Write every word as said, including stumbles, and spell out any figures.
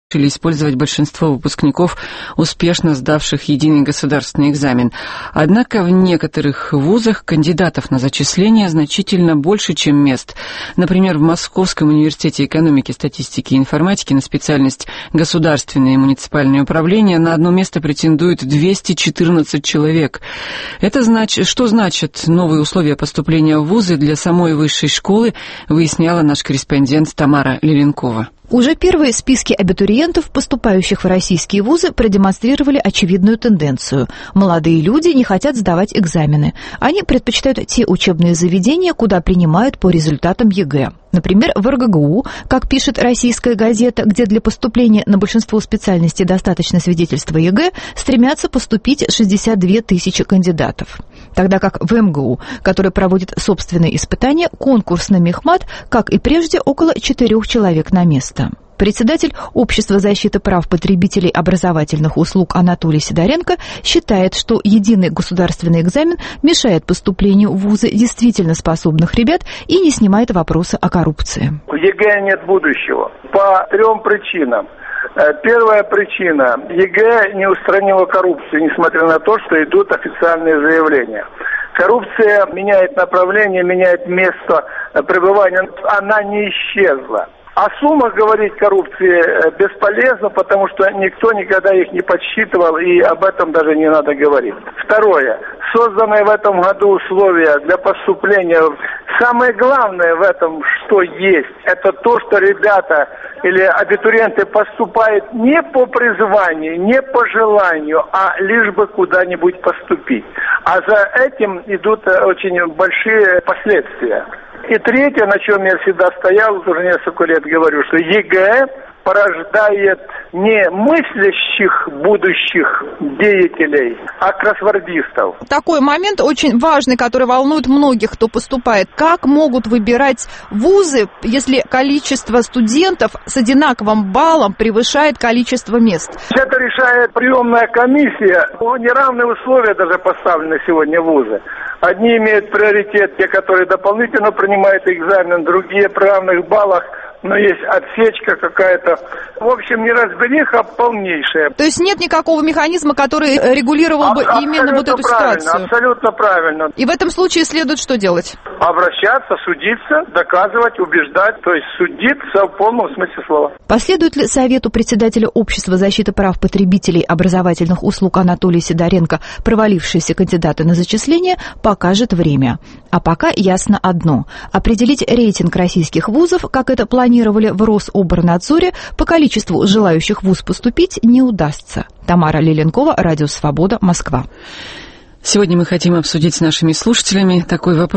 решили использовать большинство выпускников, успешно сдавших единый государственный экзамен. Однако в некоторых вузах кандидатов на зачисление значительно больше, чем мест. Например, в Московском университете экономики, статистики и информатики на специальность государственное и муниципальное управление на одно место претендует двести четырнадцать человек. Это значит, что значит новые условия поступления в вузы для самой высшей школы, выясняла наш корреспондент Тамара Лиленкова. Уже первые списки абитуриентов, поступающих в российские вузы, продемонстрировали очевидную тенденцию. Молодые люди не хотят сдавать экзамены. Они предпочитают те учебные заведения, куда принимают по результатам ЕГЭ. Например, в эр гэ гэ у, как пишет «Российская газета», где для поступления на большинство специальностей достаточно свидетельства ЕГЭ, стремятся поступить шестьдесят две тысячи кандидатов. Тогда как в эм гэ у, который проводит собственные испытания, конкурс на мехмат, как и прежде, около четырех человек на место. Председатель Общества защиты прав потребителей образовательных услуг Анатолий Сидоренко считает, что единый государственный экзамен мешает поступлению в вузы действительно способных ребят и не снимает вопросы о коррупции. В ЕГЭ нет будущего по трем причинам. Первая причина. ЕГЭ не устранила коррупцию, несмотря на то, что идут официальные заявления. Коррупция меняет направление, меняет место пребывания. Она не исчезла. О суммах говорить коррупции бесполезно, потому что никто никогда их не подсчитывал, и об этом даже не надо говорить. Второе. Созданные в этом году условия для поступления. Самое главное в этом, что есть, это то, что ребята или абитуриенты поступают не по призванию, не по желанию, а лишь бы куда-нибудь поступить. А за этим идут очень большие последствия. И третье, на чем я всегда стоял, уже несколько лет говорю, что ЕГЭ порождает не мыслящих будущих деятелей, а кроссвордистов. Такой момент очень важный, который волнует многих, кто поступает. Как могут выбирать вузы, если количество студентов с одинаковым баллом превышает количество мест? Это решает приемная комиссия. Неравные условия даже поставлены сегодня вузы. Одни имеют приоритет, те, которые дополнительно принимают экзамен, другие при равных баллах, но есть отсечка какая-то. В общем, неразбериха полнейшая. То есть нет никакого механизма, который регулировал бы а, именно вот эту правильно, ситуацию? Абсолютно правильно. И в этом случае следует что делать? Обращаться, судиться, доказывать, убеждать, то есть судиться в полном смысле слова. Последует ли совету председателя Общества защиты прав потребителей образовательных услуг Анатолия Сидоренко провалившиеся кандидаты на зачисление, покажет время. А пока ясно одно. Определить рейтинг российских вузов, как это планировали в Рособорнадзоре, по количеству желающих в вуз поступить не удастся. Тамара Лиленкова, Радио Свобода, Москва. Сегодня мы хотим обсудить с нашими слушателями такой вопрос.